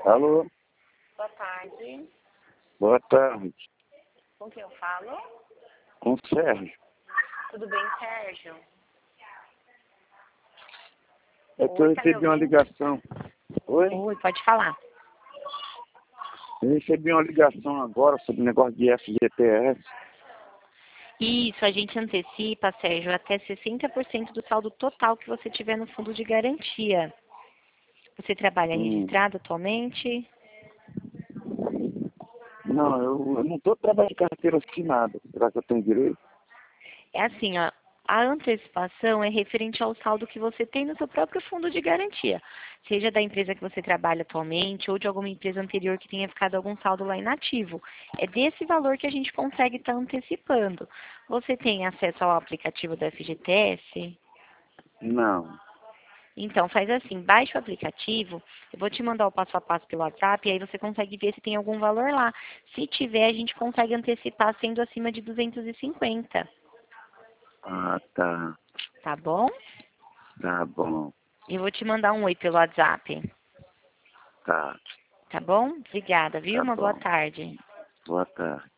Alô, Boa tarde. boa tarde. Com quem eu falo? Com o Sérgio. Tudo bem, Sérgio? É que eu Oi, tá me recebi uma ouvindo? ligação. Oi? Oi, pode falar. Eu recebi uma ligação agora sobre o negócio de FGTS. Isso, a gente antecipa, Sérgio, até 60% do saldo total que você tiver no fundo de garantia. Você trabalha registrado atualmente? Não, eu não estou trabalhando de carteira assinada. Será que eu tenho direito? É assim, ó, a antecipação é referente ao saldo que você tem no seu próprio fundo de garantia, seja da empresa que você trabalha atualmente ou de alguma empresa anterior que tenha ficado algum saldo lá inativo. É desse valor que a gente consegue estar antecipando. Você tem acesso ao aplicativo do FGTS? Não. Então, faz assim, baixa o aplicativo, eu vou te mandar o passo a passo pelo WhatsApp, e aí você consegue ver se tem algum valor lá. Se tiver, a gente consegue antecipar sendo acima de 250, Ah, tá. tá bom? Tá bom. Eu vou te mandar um oi pelo WhatsApp, Tá. tá bom? Obrigada, viu? Tá Uma boa bom. tarde. Boa tarde.